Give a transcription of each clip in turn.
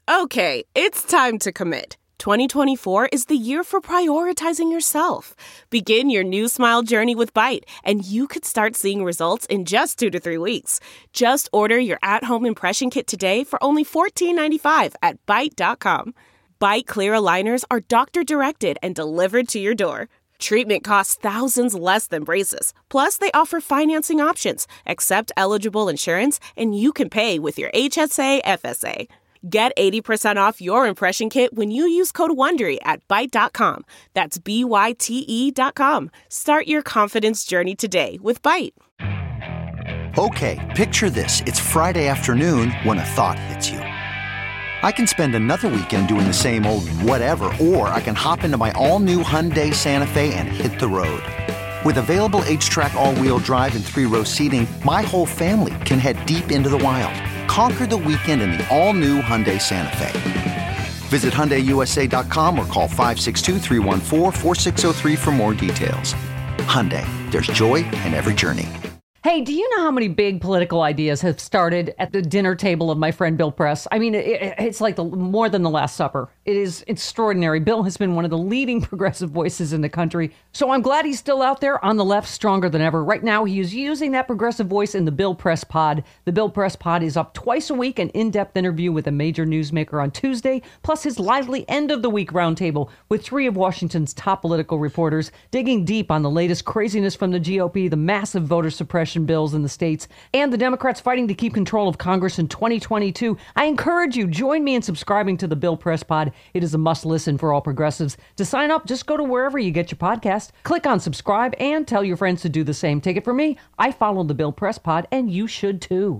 Okay, it's time to commit. 2024 is the year for prioritizing yourself. Begin your new smile journey with Byte, and you could start seeing results in just 2 to 3 weeks. Just order your at-home impression kit today for only $14.95 at Byte.com. Byte Clear aligners are doctor-directed and delivered to your door. Treatment costs thousands less than braces. Plus, they offer financing options, accept eligible insurance, and you can pay with your HSA FSA. Get 80% off your impression kit when you use code WONDERY at Byte.com. That's BYTE.com. Start your confidence journey today with Byte. Okay, picture this. It's Friday afternoon when a thought hits you. I can spend another weekend doing the same old whatever, or I can hop into my all-new Hyundai Santa Fe and hit the road. With available H-Track all-wheel drive and 3-row seating, my whole family can head deep into the wild. Conquer the weekend in the all-new Hyundai Santa Fe. Visit HyundaiUSA.com or call 562-314-4603 for more details. Hyundai, there's joy in every journey. Hey, do you know how many big political ideas have started at the dinner table of my friend Bill Press? I mean, it's like more than The Last Supper. It is extraordinary. Bill has been one of the leading progressive voices in the country, so I'm glad he's still out there on the left, stronger than ever. Right now, he is using that progressive voice in the Bill Press Pod. The Bill Press Pod is up twice a week, an in-depth interview with a major newsmaker on Tuesday, plus his lively end-of-the-week roundtable with 3 of Washington's top political reporters, digging deep on the latest craziness from the GOP, the massive voter suppression bills in the states, and the Democrats fighting to keep control of Congress in 2022. I encourage you, join me in subscribing to the Bill Press Pod. It is a must-listen for all progressives. To sign up, just go to wherever you get your podcast, click on subscribe, and tell your friends to do the same. Take it from me, I follow the Bill Press Pod, and you should too.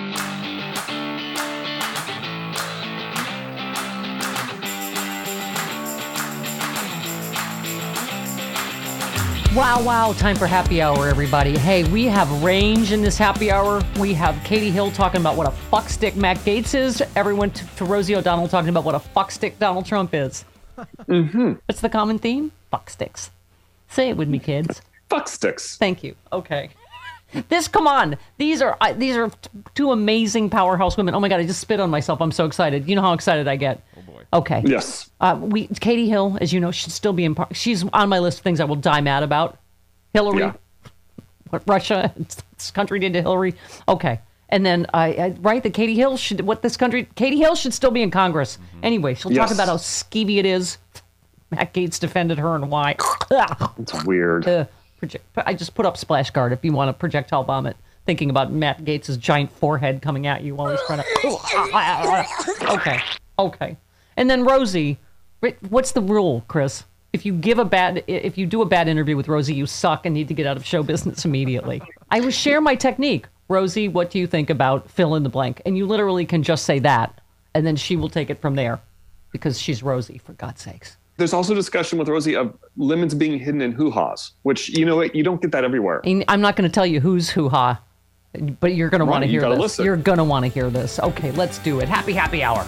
Wow, time for happy hour, everybody. Hey, we have range in this happy hour. We have Katie Hill talking about what a fuckstick Matt Gaetz is. Everyone to Rosie O'Donnell talking about what a fuckstick Donald Trump is. Mm-hmm. What's the common theme? Fucksticks. Say it with me, kids. Fucksticks. Thank you. Okay. Come on. These are 2 amazing powerhouse women. Oh my God, I just spit on myself. I'm so excited. You know how excited I get. Oh boy. Okay. Yes. Katie Hill, as you know, should still be she's on my list of things I will die mad about. Hillary. Yeah. What Russia, this country did to Hillary. Okay. And then right, that Katie Hill should still be in Congress. Mm-hmm. Anyway, she'll talk about how skeevy it is. Matt Gaetz defended her and why. It's weird. I just put up Splash Guard if you want to projectile vomit, thinking about Matt Gaetz's giant forehead coming at you while he's trying to. Okay. And then Rosie, what's the rule, Chris? If you do a bad interview with Rosie, you suck and need to get out of show business immediately. I will share my technique. Rosie, what do you think about fill in the blank? And you literally can just say that, and then she will take it from there, because she's Rosie, for God's sakes. There's also discussion with Rosie of lemons being hidden in hoo-haws, which, you know what, you don't get that everywhere. I'm not going to tell you who's hoo-ha, but you're going to want to hear this. Listen. You're going to want to hear this. Okay, let's do it. Happy hour.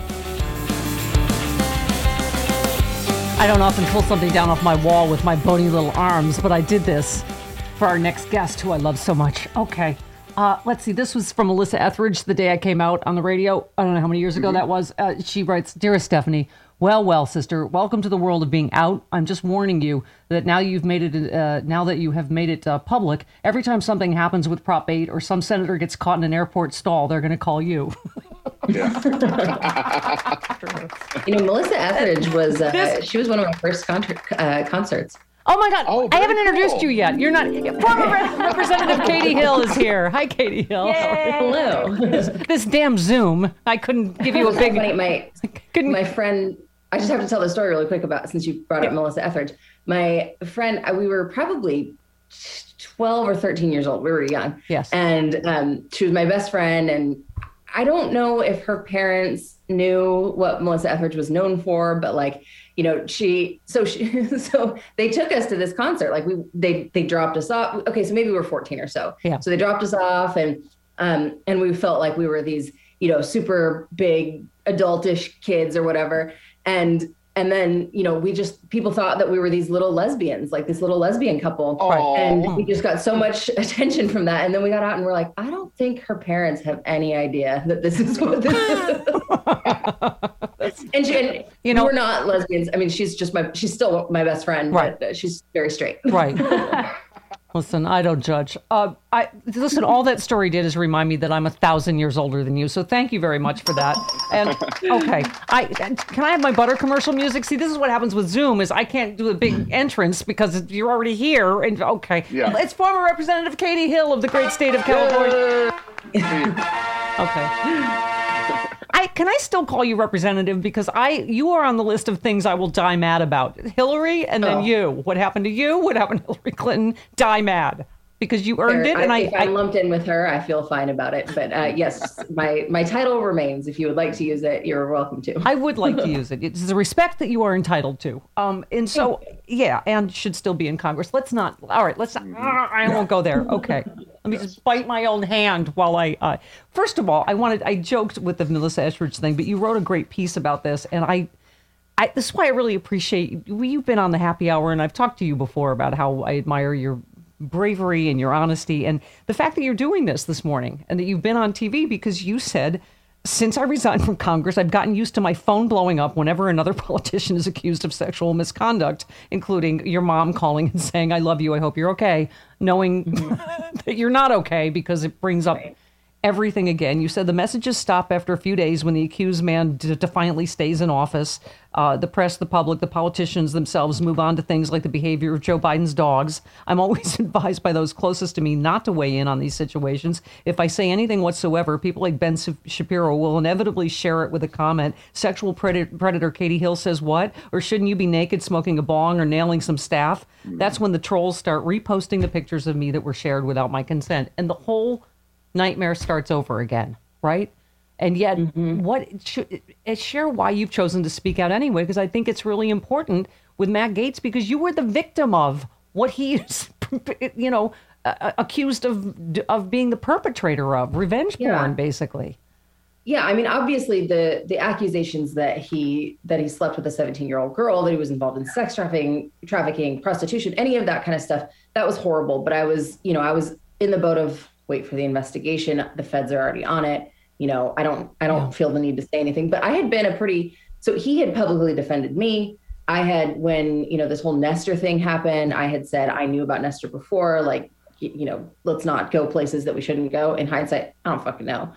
I don't often pull something down off my wall with my bony little arms, but I did this for our next guest, who I love so much. Okay. Let's see. This was from Melissa Etheridge the day I came out on the radio. I don't know how many years ago that was. She writes, "Dearest Stephanie, well, sister, welcome to the world of being out. I'm just warning you that now that you have made it public, every time something happens with Prop 8 or some senator gets caught in an airport stall, they're going to call you." Yeah. Melissa Etheridge was she was one of my first concerts. Oh my God! I haven't introduced you yet. You're not. Former Representative Katie Hill is here. Hi, Katie Hill. Yay. Hello. This damn Zoom. I couldn't give you a big. My friend. I just have to tell the story really quick since you brought up Melissa Etheridge. My friend, we were probably 12 or 13 years old. We were young. Yes. And she was my best friend, and I don't know if her parents knew what Melissa Etheridge was known for, but so they took us to this concert. Like they dropped us off. Okay, so maybe we were 14 or so. Yeah. So they dropped us off, and we felt like we were these, super big adultish kids or whatever. And then, people thought that we were these little lesbians, like this little lesbian couple. Oh. And we just got so much attention from that. And then we got out and we're like, I don't think her parents have any idea that this is what this is. and you know, we're not lesbians. I mean, she's still my best friend, right. But she's very straight. Right. Listen, I don't judge. Listen, all that story did is remind me that I'm 1,000 years older than you. So thank you very much for that. And okay, can I have my butter commercial music? See, this is what happens with Zoom is I can't do a big entrance because you're already here. And okay, It's former Representative Katie Hill of the great state of California. Okay. Can I still call you representative? Because you are on the list of things I will die mad about. Hillary and then you. What happened to you? What happened to Hillary Clinton? Die mad. Because you earned it. And if I'm lumped in with her, I feel fine about it. But yes, my title remains. If you would like to use it, you're welcome to. I would like to use it. It's the respect that you are entitled to. And so, and should still be in Congress. Let's not. All right, let's not. I won't go there. Okay. Let me just bite my own hand while first of all, I joked with the Melissa Etheridge thing, but you wrote a great piece about this. And this is why I really appreciate you've been on the happy hour. And I've talked to you before about how I admire your bravery and your honesty and the fact that you're doing this morning and that you've been on TV because you said, since I resigned from Congress, I've gotten used to my phone blowing up whenever another politician is accused of sexual misconduct, including your mom calling and saying, I love you, I hope you're okay, knowing that you're not okay because it brings up everything again. You said the messages stop after a few days when the accused man defiantly stays in office. The press, the public, the politicians themselves move on to things like the behavior of Joe Biden's dogs. I'm always advised by those closest to me not to weigh in on these situations. If I say anything whatsoever, people like Ben Shapiro will inevitably share it with a comment. Sexual predator Katie Hill says what? Or shouldn't you be naked smoking a bong or nailing some staff? That's when the trolls start reposting the pictures of me that were shared without my consent. And the whole nightmare starts over again, right? And yet, share why you've chosen to speak out anyway, because I think it's really important with Matt Gaetz, because you were the victim of what he is, accused of being the perpetrator of, revenge porn, basically. Yeah, I mean, obviously the accusations that he slept with a 17-year-old girl, that he was involved in sex trafficking, prostitution, any of that kind of stuff, that was horrible. But I was in the boat of wait for the investigation. The feds are already on it. I don't feel the need to say anything, but I had been so he had publicly defended me. I had, when, this whole Nestor thing happened, I had said, I knew about Nestor before, like, let's not go places that we shouldn't go. In hindsight, I don't fucking know.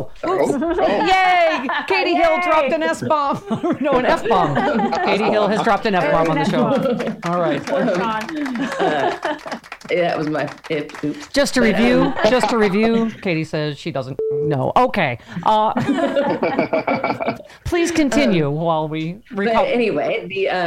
Yay! Katie Hill dropped an S-bomb. No, an F-bomb. Katie Hill has dropped an F-bomb on the show. All right. That was my oops. Just to review, Katie says she doesn't know. Okay. Please continue while we But anyway,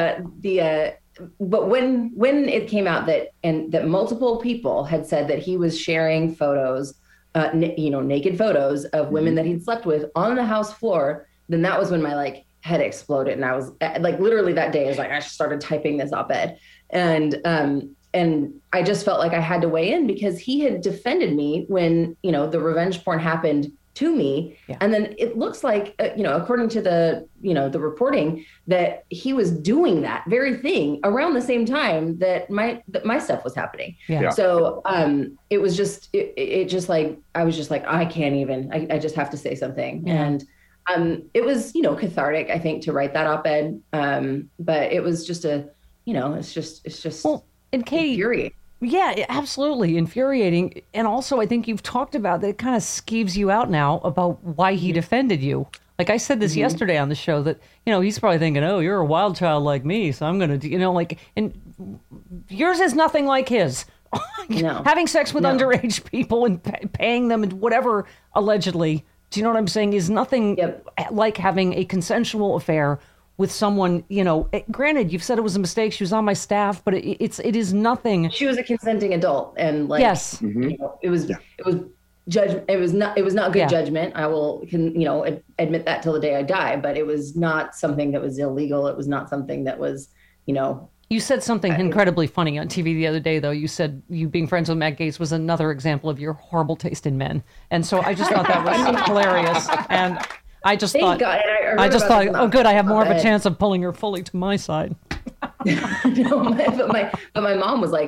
but when it came out that multiple people had said that he was sharing photos, naked photos of women that he'd slept with on the House floor, then that was when my head exploded, and I was literally that day I started typing this op-ed, and I just felt like I had to weigh in because he had defended me when the revenge porn happened to me. Yeah. And then it looks like, according to the reporting, that he was doing that very thing around the same time that my stuff was happening. Yeah. So it was just, it just I was just I can't even, I just have to say something. Yeah. And it was, cathartic, I think, to write that op-ed. But it was just it's just well, and Katie, infuriating. Yeah, absolutely infuriating. And also, I think you've talked about that it kind of skeeves you out now about why he defended you. Like I said this yesterday on the show that, he's probably thinking, oh, you're a wild child like me. So I'm going to, and yours is nothing like his. No. Having sex with underage people and paying them and whatever, allegedly, do you know what I'm saying, is nothing like having a consensual affair with someone, granted, you've said it was a mistake. She was on my staff, but it is nothing. She was a consenting adult, and yes, it was judgment. It was not good judgment. I will admit that till the day I die. But it was not something that was illegal. It was not something that was, You said something incredibly funny on TV the other day, though. You said you being friends with Matt Gaetz was another example of your horrible taste in men, and so I just thought that was hilarious. And I just thought, oh, good, I have more of a chance of pulling her fully to my side. No, but my mom was like,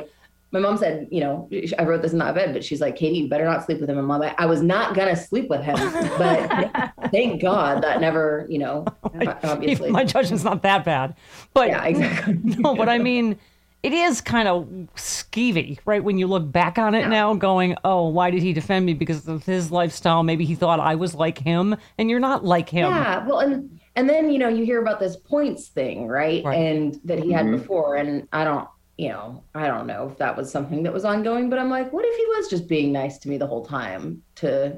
my mom said, I wrote this in the op-ed, but she's like, Katie, you better not sleep with him. And I'm like, I was not going to sleep with him, but thank God that never, obviously. My judgment's not that bad. But yeah, exactly. No, but I mean, it is kind of skeevy, right? When you look back on it now going, oh, why did he defend me? Because of his lifestyle. Maybe he thought I was like him, and you're not like him. Yeah, well, and then, you hear about this points thing, right? And that he had before. And I don't know if that was something that was ongoing, but I'm like, what if he was just being nice to me the whole time to,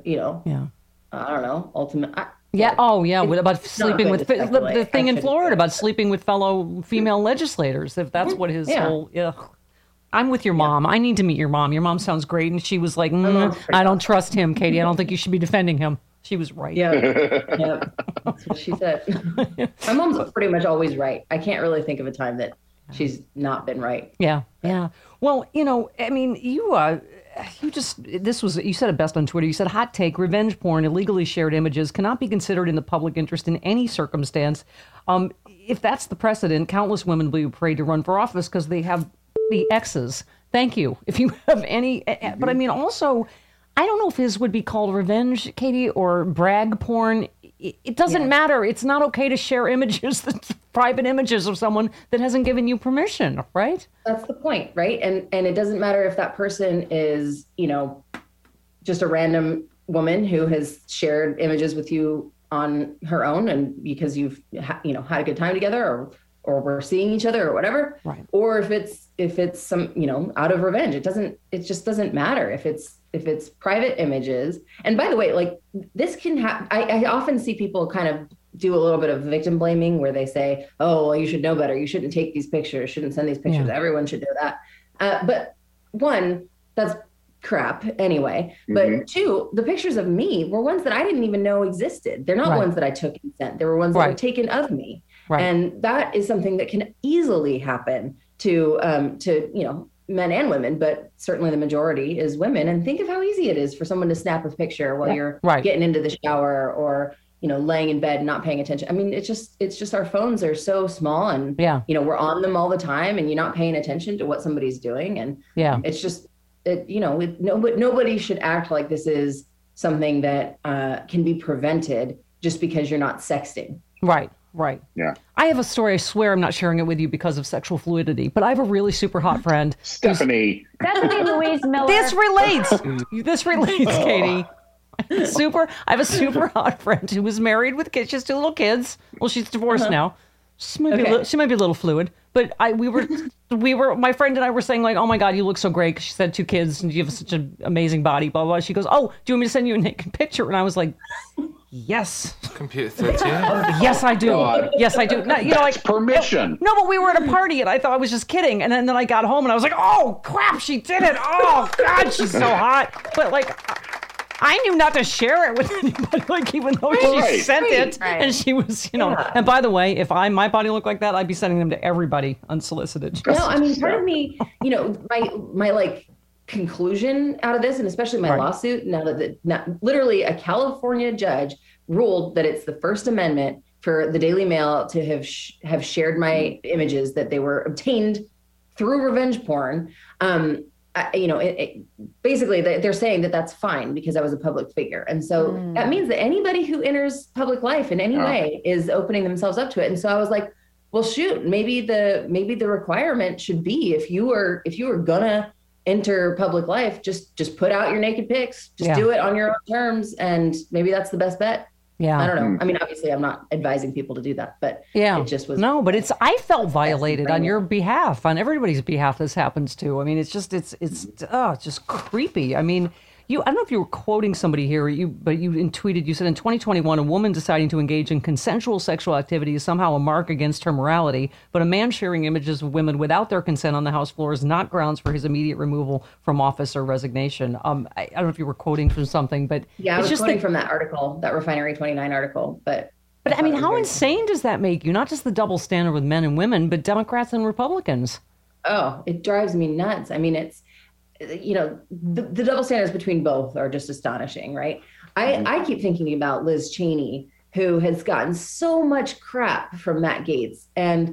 I don't know, ultimate. What about sleeping with the thing in Florida about sleeping with fellow female legislators? If that's what his whole, I'm with your mom. I need to meet your mom. Your mom sounds great. And she was like, I don't trust him, Katie. I don't think you should be defending him. She was right. Yeah. That's what she said. My mom's pretty much always right. I can't really think of a time that she's not been right. Yeah. Well, I mean, you said it best on Twitter. You said, hot take, revenge porn, illegally shared images cannot be considered in the public interest in any circumstance. If that's the precedent, countless women will be afraid to run for office because they have the X's. Thank you. If you have any, but I mean, also, I don't know if his would be called revenge, Katie, or brag porn. It doesn't matter. It's not okay to share images, private images of someone that hasn't given you permission, right? That's the point, right? And it doesn't matter if that person is, just a random woman who has shared images with you on her own, and because you've had a good time together, or we're seeing each other or whatever, right? Or if it's some out of revenge. It just doesn't matter if it's private images. And by the way, like, this can happen. I often see people kind of do a little bit of victim blaming where they say, oh, well, you should know better. You shouldn't take these pictures, shouldn't send these pictures. Yeah. Everyone should know that. But one, that's crap anyway. But two, the pictures of me were ones that I didn't even know existed. They're not ones that I took and sent. They were ones that were taken of me. Right. And that is something that can easily happen to men and women, but certainly the majority is women. And think of how easy it is for someone to snap a picture while you're getting into the shower or, laying in bed and not paying attention. I mean, it's just our phones are so small and, we're on them all the time and you're not paying attention to what somebody's doing. And it's just, nobody should act like this is something that can be prevented just because you're not sexting. Right. Yeah. I have a story. I swear I'm not sharing it with you because of sexual fluidity, but I have a really super hot friend. Stephanie Louise Miller. This relates, Katie. I have a super hot friend who was married with kids. She has 2 little kids. Well, she's divorced now. She might be a little fluid, but we were, my friend and I were saying like, oh my God, you look so great. 'Cause she said 2 kids and you have such an amazing body, blah, blah, blah. She goes, oh, do you want me to send you a naked picture? And I was like, yes. Computer 13? Yes, I do. God. Yes, I do. No, permission. No, but we were at a party and I thought I was just kidding. And then I got home and I was like, oh crap, she did it. Oh God, she's so hot. But like, I knew not to share it with anybody, like, even though she sent it. Right. And she was, and by the way, if my body looked like that, I'd be sending them to everybody unsolicited. No, I mean, part of me, my like conclusion out of this, and especially my lawsuit, now that literally a California judge ruled that it's the First Amendment for the Daily Mail to have shared my images that they were obtained through revenge porn. Basically they're saying that that's fine because I was a public figure. And so that means that anybody who enters public life in any way is opening themselves up to it. And so I was like, well, shoot, maybe the requirement should be if you were gonna enter public life, just put out your naked pics, do it on your own terms. And maybe that's the best bet. Yeah. I don't know. I mean, obviously I'm not advising people to do that, but it just was. No, but I felt violated on your behalf, on everybody's behalf this happens to. I mean, it's just creepy. I mean, I don't know if you were quoting somebody here, but you tweeted, you said in 2021, a woman deciding to engage in consensual sexual activity is somehow a mark against her morality, but a man sharing images of women without their consent on the House floor is not grounds for his immediate removal from office or resignation. I don't know if you were quoting from something, but yeah, I was just quoting from that article, that Refinery 29 article, but I mean, how insane does that make you? Not just the double standard with men and women, but Democrats and Republicans. Oh, it drives me nuts. I mean, it's, the double standards between both are just astonishing, right? I keep thinking about Liz Cheney, who has gotten so much crap from Matt Gaetz. And,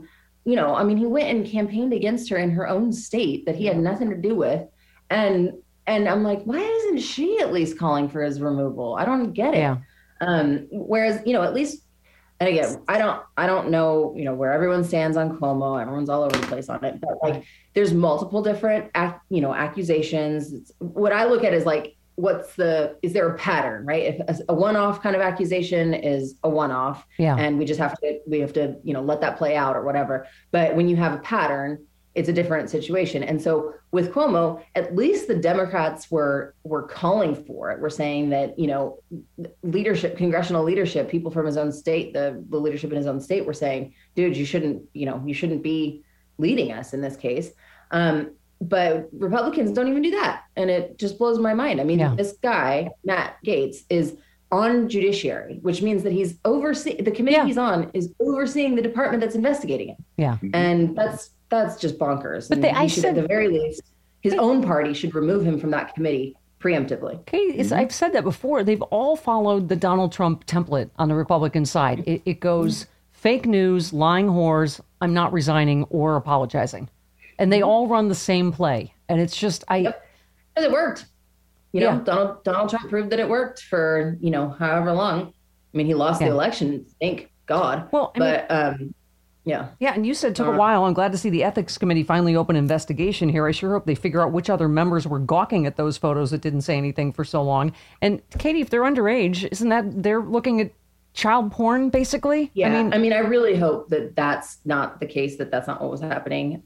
I mean, he went and campaigned against her in her own state that he had nothing to do with. And I'm like, why isn't she at least calling for his removal? I don't get it. Yeah. Whereas, at least, and again, I don't know, where everyone stands on Cuomo. Everyone's all over the place on it, but like, there's multiple different, accusations. What I look at is like, is there a pattern, right? If a one-off kind of accusation is a one-off, and we have to, let that play out or whatever. But when you have a pattern, it's a different situation. And so with Cuomo, at least the Democrats were calling for it. We're saying that, leadership, congressional leadership, people from his own state, the leadership in his own state were saying, dude, you shouldn't be leading us in this case. But Republicans don't even do that. And it just blows my mind. I mean, this guy, Matt Gaetz, is on judiciary, which means that he's overseeing the committee he's on is overseeing the department that's investigating it. Yeah. And that's just bonkers. But at the very least, his own party should remove him from that committee preemptively. Okay, I've said that before. They've all followed the Donald Trump template on the Republican side. It goes fake news, lying whores, I'm not resigning or apologizing. And they all run the same play. And it's just, Because it worked. Donald Trump proved that it worked for, however long. I mean, he lost the election, thank God. Well, yeah, and you said it took a while. I'm glad to see the ethics committee finally open an investigation here. I sure hope they figure out which other members were gawking at those photos that didn't say anything for so long. And Katie, if they're underage, isn't that they're looking at child porn, basically? Yeah, I mean, I really hope that that's not the case, that's not what was happening.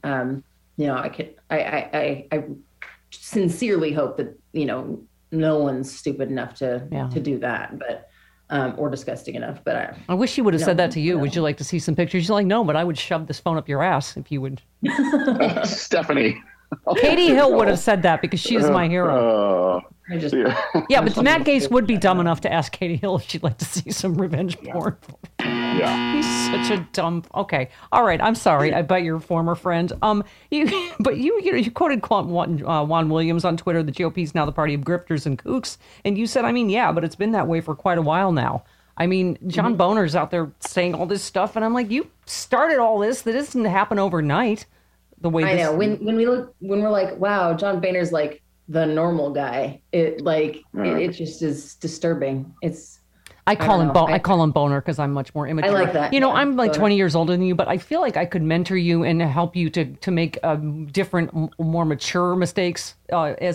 I sincerely hope that, no one's stupid enough to do that, but or disgusting enough. But I wish she would have said that to you. Would you like to see some pictures? You're like, no, but I would shove this phone up your ass if you would. Stephanie. Katie Hill would have said that because she is my hero. But Matt Gaetz would be dumb enough to ask Katie Hill if she'd like to see some revenge porn. Yeah. He's such a dumb. Okay. All right. I'm sorry. I bet you're a former friend. You quoted Juan Williams on Twitter. The GOP is now the party of grifters and kooks. And you said, but it's been that way for quite a while now. I mean, John Boehner's out there saying all this stuff. And I'm like, you started all this. That doesn't happen overnight. The way I know when we're like, wow, John Boehner's like the normal guy. It just is disturbing. I call him Boner because I'm much more immature. I like that. I'm like Boner. 20 years older than you, but I feel like I could mentor you and help you to make different, more mature mistakes. As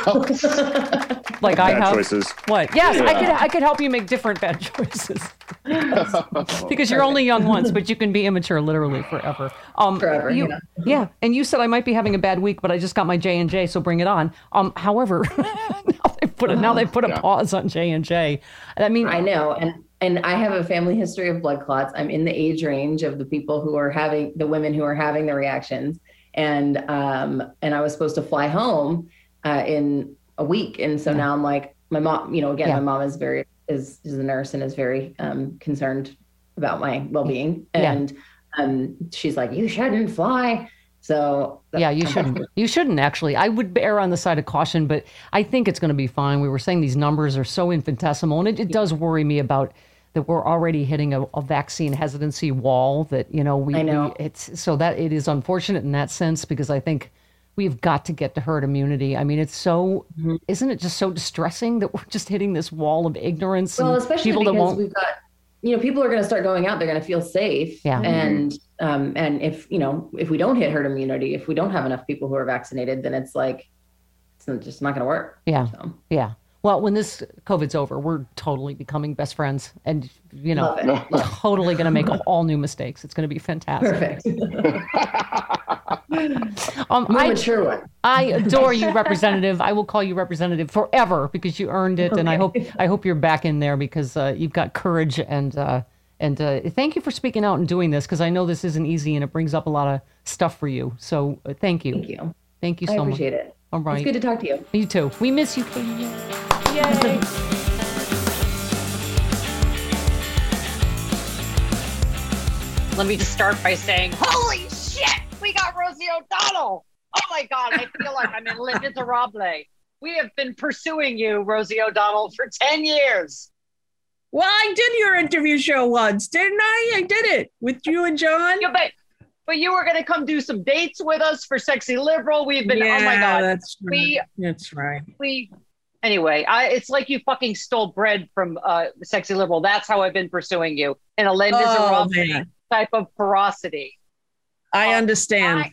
like I have choices. What? Yes, yeah. I could help you make different bad choices. Because you're only young once, but you can be immature literally forever. Forever. Yeah. And you said I might be having a bad week, but I just got my J&J, so bring it on. However, now they put a pause on J&J. I mean, I know, and I have a family history of blood clots. I'm in the age range of the people who are having the women who are having the reactions, and I was supposed to fly home in a week, and so now I'm like, my mom, my mom is a nurse and is very concerned about my well-being, and she's like, you shouldn't fly. So you shouldn't. You shouldn't actually. I would err on the side of caution, but I think it's going to be fine. We were saying these numbers are so infinitesimal, and it does worry me about that we're already hitting a vaccine hesitancy wall. That I know. It's so that it is unfortunate in that sense because I think we've got to get to herd immunity. I mean, it's so isn't it just so distressing that we're just hitting this wall of ignorance? Well, especially because we've got. People are going to start going out. They're going to feel safe. Yeah. And if we don't hit herd immunity, if we don't have enough people who are vaccinated, then it's just not going to work. Yeah. So. Yeah. Well, when this COVID's over, we're totally becoming best friends and, totally going to make all new mistakes. It's going to be fantastic. Perfect. Mature one. I adore you, Representative. I will call you Representative forever because you earned it. Okay. And I hope you're back in there because you've got courage and thank you for speaking out and doing this because I know this isn't easy and it brings up a lot of stuff for you. So thank you. Thank you. Thank you so much. I appreciate it. All right. It's good to talk to you. You too. We miss you, Katie. Yay. Let me just start by saying, holy shit, we got Rosie O'Donnell. Oh my God, I feel like I'm in Les Miserables. We have been pursuing you, Rosie O'Donnell, for 10 years. Well, I did your interview show once, didn't I? I did it with you and John. Yeah, but But you were going to come do some dates with us for Sexy Liberal. We've been, oh my God. That's right. Anyway, it's like you fucking stole bread from Sexy Liberal. That's how I've been pursuing you in a Les Miserables type of ferocity. I understand.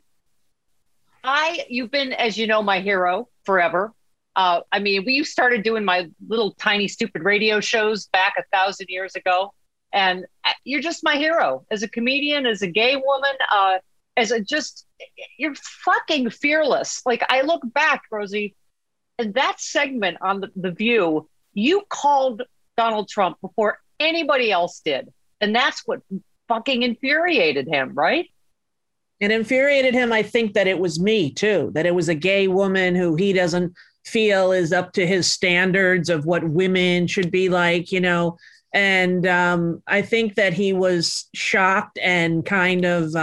You've been, as you know, my hero forever. I mean, we started doing my little tiny stupid radio shows back 1,000 years ago. And you're just my hero as a comedian, as a gay woman, you're fucking fearless. Like, I look back, Rosie, and that segment on the View, you called Donald Trump before anybody else did. And that's what fucking infuriated him, right? It infuriated him, I think, that it was me, too, that it was a gay woman who he doesn't feel is up to his standards of what women should be like, you know. And I think that he was shocked and kind of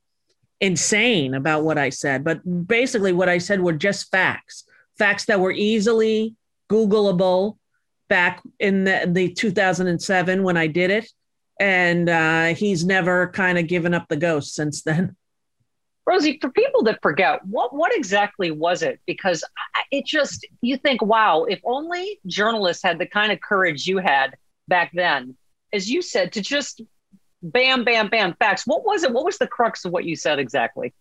insane about what I said. But basically what I said were just facts that were easily Googleable back in the 2007 when I did it. And he's never kind of given up the ghost since then. Rosie, for people that forget, what exactly was it? Because you think, wow, if only journalists had the kind of courage you had back then, as you said, to just bam, bam, bam, facts. What was it? What was the crux of what you said exactly?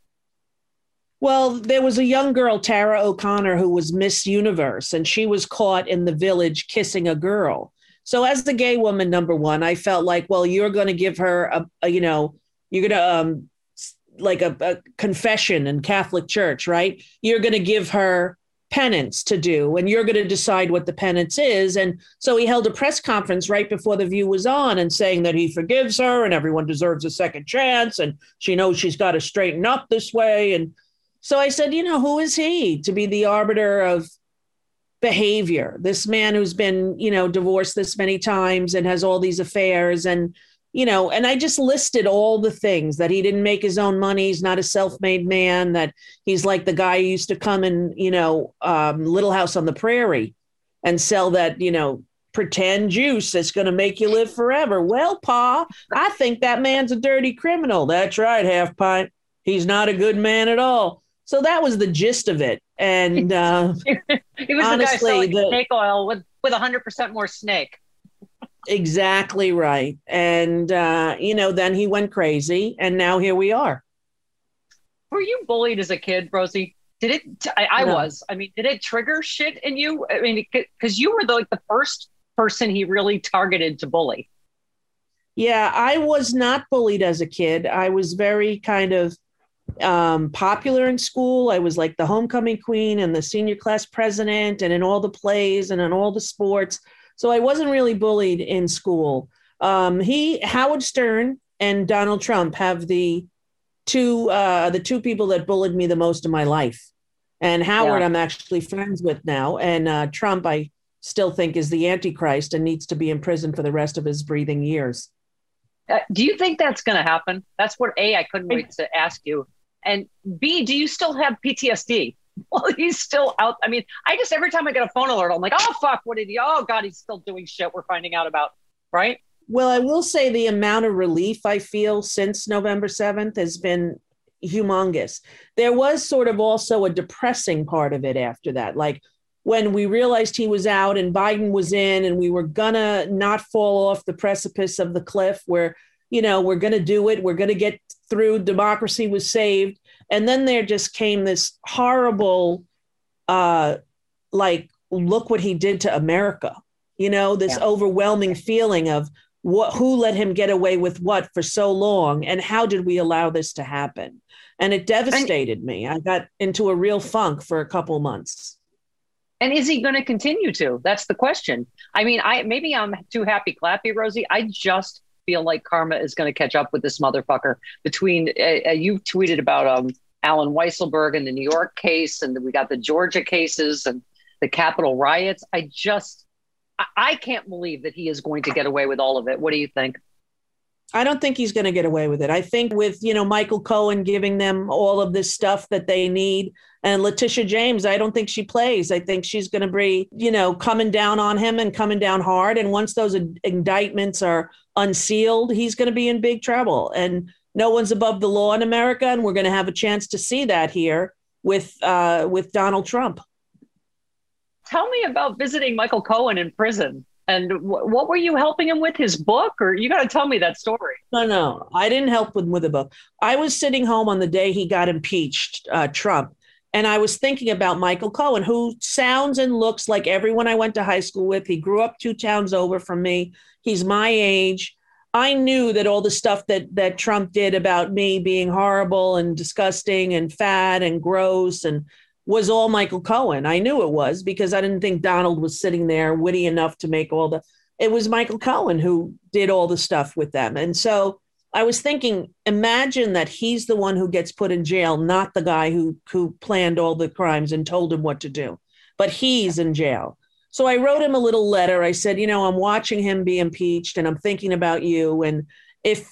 Well, there was a young girl, Tara O'Connor, who was Miss Universe, and she was caught in the village kissing a girl. So as the gay woman, number one, I felt like, well, you're going to give her you're going to like a confession in Catholic Church, right? You're going to give her penance to do, and you're going to decide what the penance is. And so he held a press conference right before The View was on and saying that he forgives her and everyone deserves a second chance. And she knows she's got to straighten up this way. And so I said, who is he to be the arbiter of behavior? This man who's been, divorced this many times and has all these affairs and I just listed all the things that he didn't make his own money. He's not a self-made man, that he's like the guy who used to come in, Little House on the Prairie and sell that, pretend juice that's going to make you live forever. Well, Pa, I think that man's a dirty criminal. That's right, Half Pint. He's not a good man at all. So that was the gist of it. And he was honestly, the guy selling snake oil with 100% more snake. Exactly right. And, then he went crazy and now here we are. Were you bullied as a kid, Rosie? Did it? I was. I mean, did it trigger shit in you? I mean, because you were the first person he really targeted to bully. Yeah, I was not bullied as a kid. I was very kind of popular in school. I was like the homecoming queen and the senior class president and in all the plays and in all the sports. So I wasn't really bullied in school. Howard Stern and Donald Trump have the two people that bullied me the most in my life. And Howard, I'm actually friends with now. And Trump, I still think is the Antichrist and needs to be in prison for the rest of his breathing years. Do you think that's going to happen? That's what I couldn't wait to ask you. And B, do you still have PTSD? Well, he's still out. I mean, every time I get a phone alert, I'm like, oh, fuck, what did he? Oh, God, he's still doing shit we're finding out about. Right. Well, I will say the amount of relief I feel since November 7th has been humongous. There was sort of also a depressing part of it after that. Like when we realized he was out and Biden was in and we were gonna not fall off the precipice of the cliff where, we're going to do it. We're going to get through. Democracy was saved. And then there just came this horrible, look what he did to America, this overwhelming feeling of who let him get away with what for so long. And how did we allow this to happen? And it devastated me. I got into a real funk for a couple months. And is he going to continue to? That's the question. I mean, maybe I'm too happy clappy, Rosie. I just feel like karma is going to catch up with this motherfucker. Between you've tweeted about Alan Weisselberg and the New York case, and we got the Georgia cases and the Capitol riots. I can't believe that he is going to get away with all of it. What do you think? I don't think he's going to get away with it. I think with, Michael Cohen giving them all of this stuff that they need, and Letitia James, I don't think she plays. I think she's going to be, coming down on him and coming down hard. And once those indictments are unsealed, he's going to be in big trouble. And no one's above the law in America, and we're going to have a chance to see that here with Donald Trump. Tell me about visiting Michael Cohen in prison. And what were you helping him with, his book? Or you got to tell me that story. No, I didn't help him with a book. I was sitting home on the day he got impeached, Trump. And I was thinking about Michael Cohen, who sounds and looks like everyone I went to high school with. He grew up 2 towns over from me. He's my age. I knew that all the stuff that Trump did about me being horrible and disgusting and fat and gross and was all Michael Cohen. I knew it was, because I didn't think Donald was sitting there witty enough to make it was Michael Cohen who did all the stuff with them. And so I was thinking, imagine that he's the one who gets put in jail, not the guy who planned all the crimes and told him what to do, but he's in jail. So I wrote him a little letter. I said, I'm watching him be impeached and I'm thinking about you. And if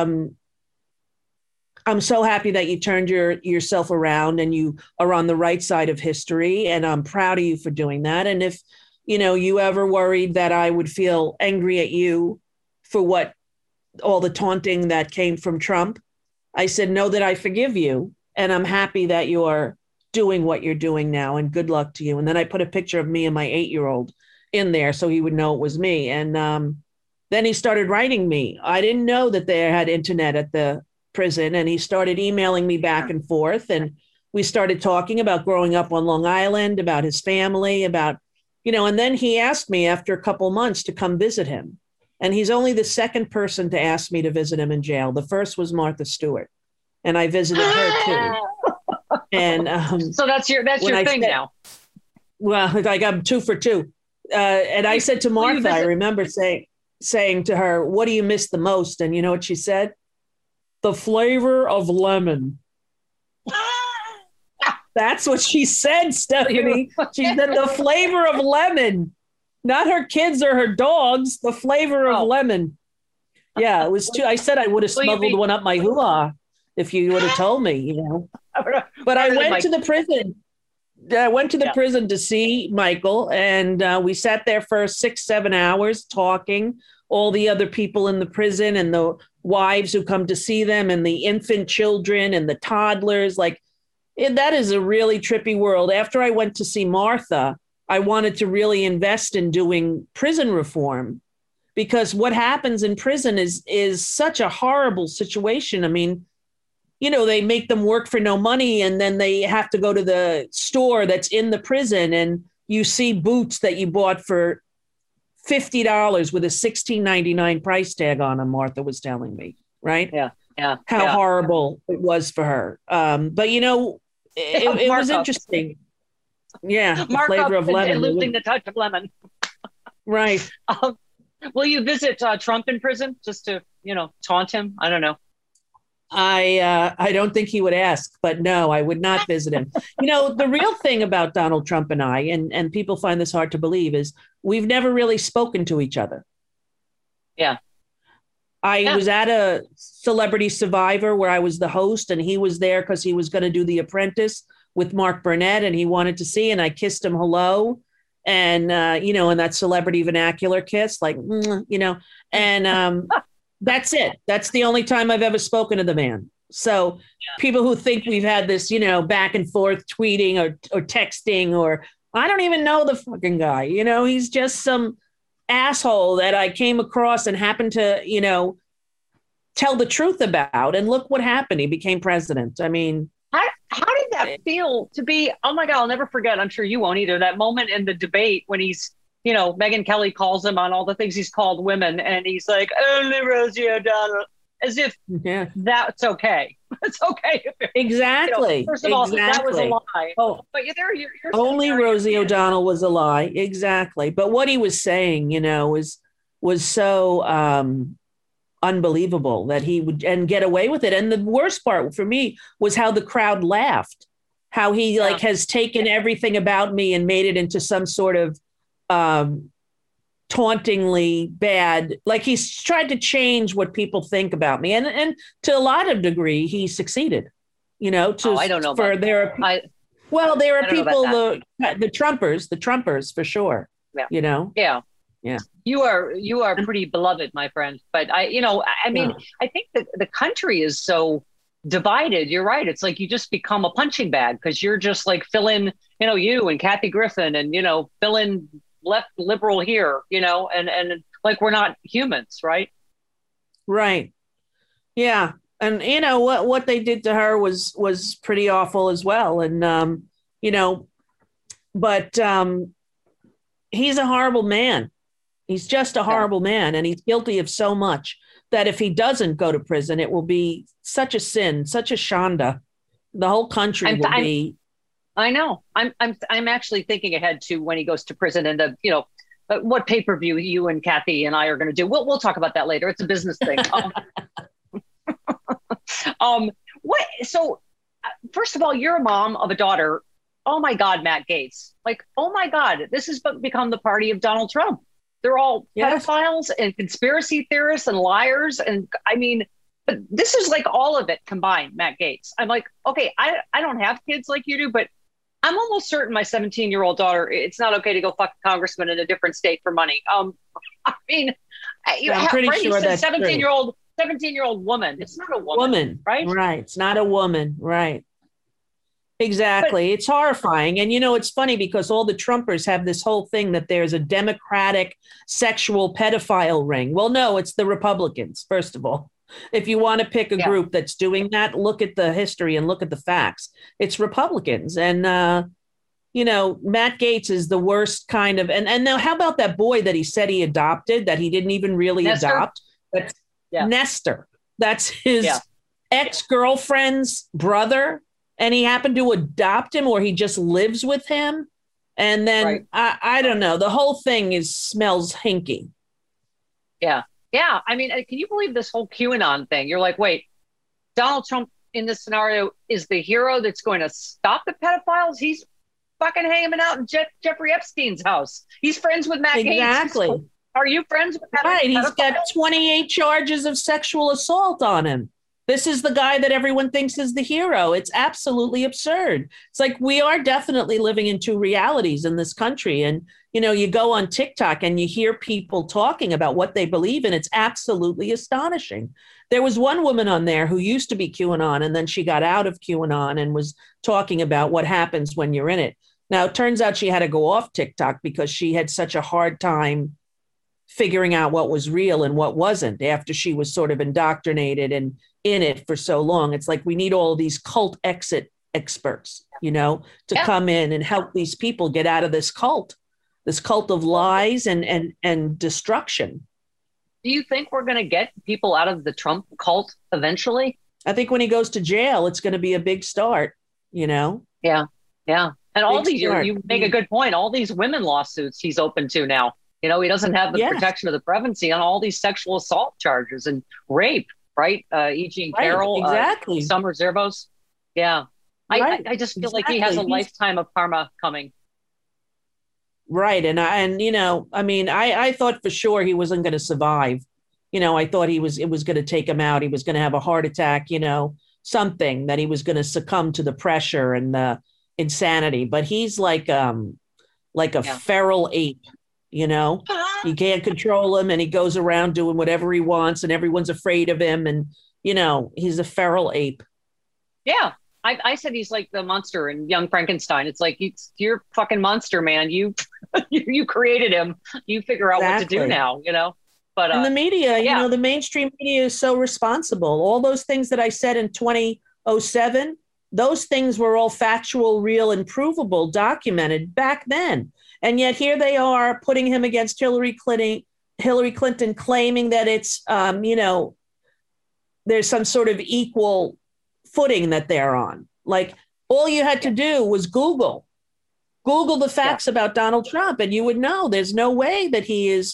I'm so happy that you turned yourself around and you are on the right side of history. And I'm proud of you for doing that. And if, you ever worried that I would feel angry at you for all the taunting that came from Trump, I said, know that I forgive you. And I'm happy that you're doing what you're doing now, and good luck to you. And then I put a picture of me and my 8-year-old in there so he would know it was me. And then he started writing me. I didn't know that they had internet at the prison, and he started emailing me back and forth. And we started talking about growing up on Long Island, about his family, about, and then he asked me after a couple months to come visit him. And he's only the second person to ask me to visit him in jail. The first was Martha Stewart, and I visited her too. And so that's your thing now. Well, like I'm 2 for 2. And I said to Martha, I remember saying to her, what do you miss the most? And you know what she said? The flavor of lemon. That's what she said, Stephanie. She said the flavor of lemon, not her kids or her dogs, the flavor of lemon. Yeah, it was too. I said I would have smuggled one up my hoo-ha if you would have told me, But I went to the prison. I went to the prison to see Michael, and we sat there for 6-7 hours talking. All the other people in the prison and the wives who come to see them and the infant children and the toddlers. That is a really trippy world. After I went to see Martha, I wanted to really invest in doing prison reform, because what happens in prison is such a horrible situation. I mean, they make them work for no money, and then they have to go to the store that's in the prison, and you see boots that you bought for $50 with a $16.99 price tag on them, Martha was telling me, right? Yeah. How horrible it was for her. But, it was interesting. Yeah, the flavor of lemon. Losing the touch of lemon. Right. Will you visit Trump in prison just to, taunt him? I don't know. I don't think he would ask, but no, I would not visit him. The real thing about Donald Trump and I, and people find this hard to believe, is we've never really spoken to each other. Yeah. I was at a Celebrity Survivor where I was the host, and he was there because he was going to do The Apprentice with Mark Burnett, and he wanted to see, and I kissed him hello. And, in that celebrity vernacular kiss, and that's it. That's the only time I've ever spoken to the man. So people who think we've had this, back and forth tweeting or texting, or I don't even know the fucking guy, he's just some asshole that I came across and happened to, tell the truth about. And look what happened. He became president. I mean, how did that feel to be, oh my God, I'll never forget. I'm sure you won't either. That moment in the debate when he's, Megyn Kelly calls him on all the things he's called women. And he's like, only Rosie O'Donnell, as if that's okay. It's okay. Exactly. First of all, that was a lie. Oh, but you're only Rosie O'Donnell was a lie. Exactly. But what he was saying, was so unbelievable that he would and get away with it. And the worst part for me was how the crowd laughed, how he has taken everything about me and made it into some sort of tauntingly bad, he's tried to change what people think about me, and to a lot of degree he succeeded. I don't know. There are people, the Trumpers for sure. Yeah. Yeah. You are pretty beloved, my friend. But I think that the country is so divided. You're right. It's like you just become a punching bag because you're just like fill in, you and Kathy Griffin and, fill in left liberal here, and like we're not humans, right? Right. Yeah. And what they did to her was pretty awful as well. And but he's a horrible man. He's just a horrible man, and he's guilty of so much that if he doesn't go to prison, it will be such a sin, such a shanda. The whole country will be. I know. I'm actually thinking ahead to when he goes to prison and what pay-per-view you and Kathy and I are going to do. We'll talk about that later. It's a business thing. So first of all, you're a mom of a daughter. Oh my God, Matt Gaetz. Like, oh my God, this has become the party of Donald Trump. They're all pedophiles and conspiracy theorists and liars. And I mean, but this is like all of it combined, Matt Gaetz. I'm like, okay, I don't have kids like you do, but I'm almost certain my 17-year-old daughter, it's not okay to go fuck a congressman in a different state for money. I'm pretty sure that's 17-year-old woman. It's not a woman, right? Right. It's not a woman. Right. Exactly. It's horrifying. And, it's funny because all the Trumpers have this whole thing that there's a Democratic sexual pedophile ring. Well, no, it's the Republicans, first of all. If you want to pick a group that's doing that, look at the history and look at the facts. It's Republicans. And, Matt Gaetz is the worst kind of. And now how about that boy that he said he adopted that he didn't even really adopt? That's Nestor. That's his ex-girlfriend's brother. And he happened to adopt him, or he just lives with him. And then I don't know. The whole thing smells hinky. Yeah. Yeah. I mean, can you believe this whole QAnon thing? You're like, wait, Donald Trump in this scenario is the hero that's going to stop the pedophiles? He's fucking hanging out in Jeffrey Epstein's house. He's friends with Matt Gaetz. Exactly. Are you friends with Matt Gaetz? Right. He's got 28 charges of sexual assault on him. This is the guy that everyone thinks is the hero. It's absolutely absurd. It's like we are definitely living in two realities in this country. And, you go on TikTok and you hear people talking about what they believe in. It's absolutely astonishing. There was one woman on there who used to be QAnon, and then she got out of QAnon and was talking about what happens when you're in it. Now, it turns out she had to go off TikTok because she had such a hard time figuring out what was real and what wasn't after she was sort of indoctrinated and in it for so long. It's like we need all of these cult exit experts, to come in and help these people get out of this cult of lies and destruction. Do you think we're going to get people out of the Trump cult eventually? I think when he goes to jail, it's going to be a big start, Yeah. Yeah. And all these, you make a good point. All these women lawsuits he's open to now. He doesn't have the protection of the privacy on all these sexual assault charges and rape, right? E. Jean Carroll, exactly. Summer Zerbos. Yeah. I just feel like he has a lifetime of karma coming. Right. And I thought for sure he wasn't going to survive. I thought it was going to take him out. He was going to have a heart attack, something, that he was going to succumb to the pressure and the insanity. But he's like a feral ape. You can't control him, and he goes around doing whatever he wants, and everyone's afraid of him. And, he's a feral ape. Yeah. I said he's like the monster in Young Frankenstein. It's like, you're fucking monster, man. You created him. You figure out what to do now, But and the media, the mainstream media is so responsible. All those things that I said in 2007, those things were all factual, real, and provable, documented back then. And yet here they are putting him against Hillary Clinton, claiming that it's, there's some sort of equal footing that they're on. Like all you had to do was Google the facts about Donald Trump, and you would know there's no way that he is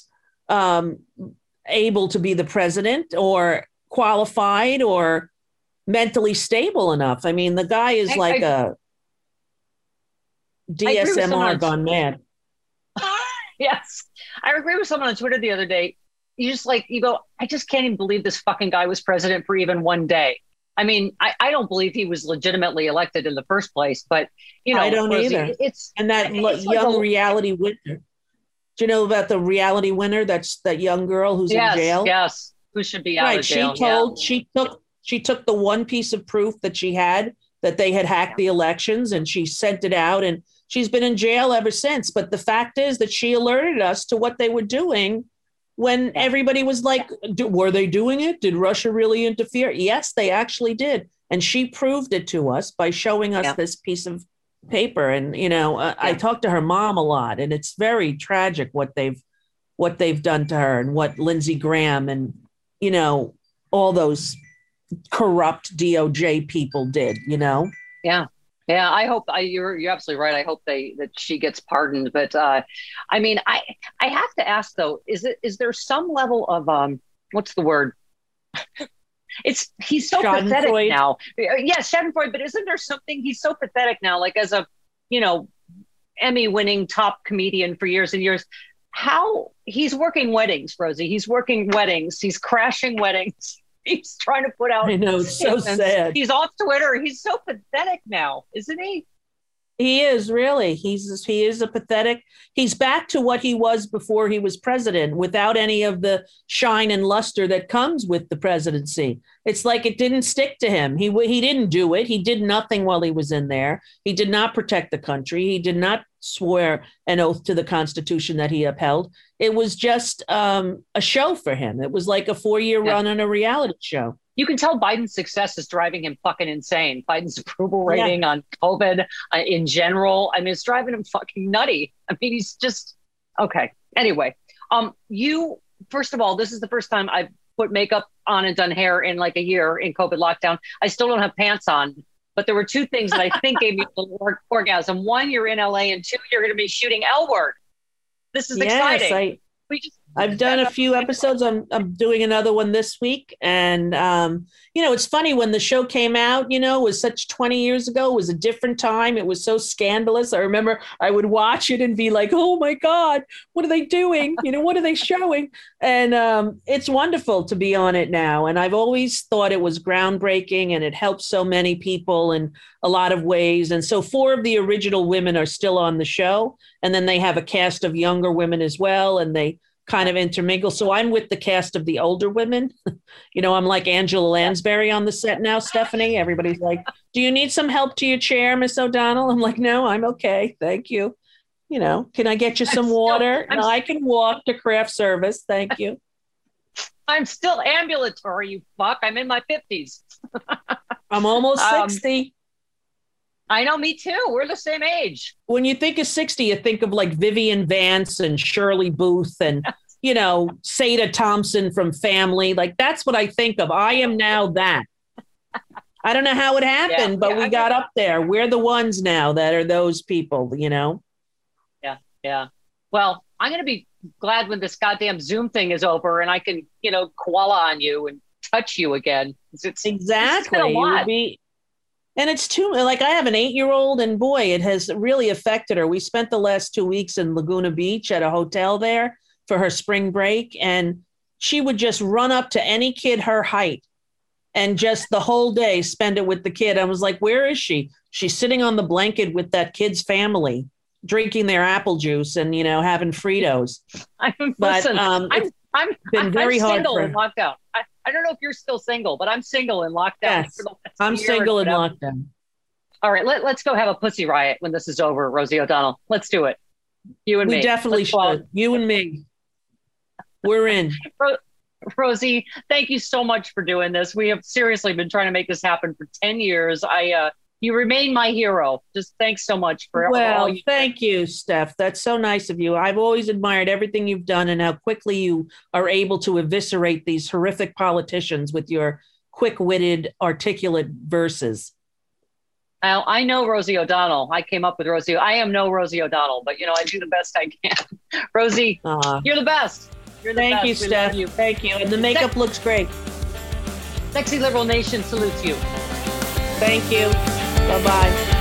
able to be the president or qualified or mentally stable enough. I mean, the guy is a DSMR gone mad. Yes. I agree with someone on Twitter the other day. You go, I just can't even believe this fucking guy was president for even one day. I mean, I don't believe he was legitimately elected in the first place, but, I don't either. It's young reality winner. Do you know about the reality winner? That's that young girl who's in jail. Yes, who should be out of jail. She took the one piece of proof that she had that they had hacked the elections, and she sent it out, and she's been in jail ever since. But the fact is that she alerted us to what they were doing when everybody was like, were they doing it? Did Russia really interfere? Yes, they actually did. And she proved it to us by showing us this piece of paper. And, I talked to her mom a lot, and it's very tragic what they've done to her, and what Lindsey Graham and, all those corrupt DOJ people did, Yeah. I hope you're absolutely right. I hope that she gets pardoned. But I have to ask though, is there some level of what's the word? He's so pathetic now. Yes, Schadenfreude. But isn't there something? He's so pathetic now. Like as a Emmy-winning top comedian for years and years. How he's working weddings, Rosie. He's working weddings. He's crashing weddings. He's trying to put out. I know, it's so sad. He's off Twitter. He's so pathetic now, isn't he? He is really. He is a pathetic. He's back to what he was before he was president, without any of the shine and luster that comes with the presidency. It's like it didn't stick to him. He didn't do it. He did nothing while he was in there. He did not protect the country. He did not swear an oath to the Constitution that he upheld. It was just a show for him. It was like a 4-year run on a reality show. You can tell Biden's success is driving him fucking insane. Biden's approval rating on COVID in general, I mean, it's driving him fucking nutty. I mean, he's just, okay. Anyway, you, first of all, this is the first time I've put makeup on and done hair in like a year in COVID lockdown. I still don't have pants on, but there were two things that I think gave me a little orgasm. One, you're in LA, and two, you're going to be shooting L Word. This is exciting. I've done a few episodes. I'm doing another one this week. And, it's funny when the show came out, it was such 20 years ago. It was a different time. It was so scandalous. I remember I would watch it and be like, oh, my God, what are they doing? What are they showing? And it's wonderful to be on it now. And I've always thought it was groundbreaking, and it helped so many people in a lot of ways. And so 4 of the original women are still on the show. And then they have a cast of younger women as well. And they kind of intermingle. So I'm with the cast of the older women. I'm like Angela Lansbury on the set now, Stephanie. Everybody's like, do you need some help to your chair, Miss O'Donnell? I'm like, no, I'm okay. Thank you. Can I get you some water? No, I can walk to craft service. Thank you. I'm still ambulatory, you fuck. I'm in my 50s. I'm almost 60. I know, me too. We're the same age. When you think of 60, you think of like Vivian Vance and Shirley Booth and, Sada Thompson from Family. Like, that's what I think of. I am now that. I don't know how it happened, but we got up there. We're the ones now that are those people, Yeah. Well, I'm going to be glad when this goddamn Zoom thing is over and I can, koala on you and touch you again. Exactly. And it's too, like, I have an 8-year-old, and boy, it has really affected her. We spent the last 2 weeks in Laguna Beach at a hotel there for her spring break. And she would just run up to any kid her height and just the whole day spend it with the kid. I was like, where is she? She's sitting on the blanket with that kid's family, drinking their apple juice and, having Fritos. I'm been very hard single in lockdown. I don't know if you're still single, but I'm single in lockdown. Yes, I'm single in lockdown. All right, let's go have a pussy riot when this is over, Rosie O'Donnell. Let's do it. You and me. We definitely should. You and me. We're in. Rosie, thank you so much for doing this. We have seriously been trying to make this happen for 10 years. You remain my hero. Just thanks so much for all you. Thank you, Steph. That's so nice of you. I've always admired everything you've done and how quickly you are able to eviscerate these horrific politicians with your quick-witted, articulate verses. I know Rosie O'Donnell. I came up with Rosie. I am no Rosie O'Donnell, but I do the best I can. Rosie, you're the best. Thank you, Steph. Thank you. And the makeup looks great. Sexy Liberal Nation salutes you. Thank you. Bye-bye.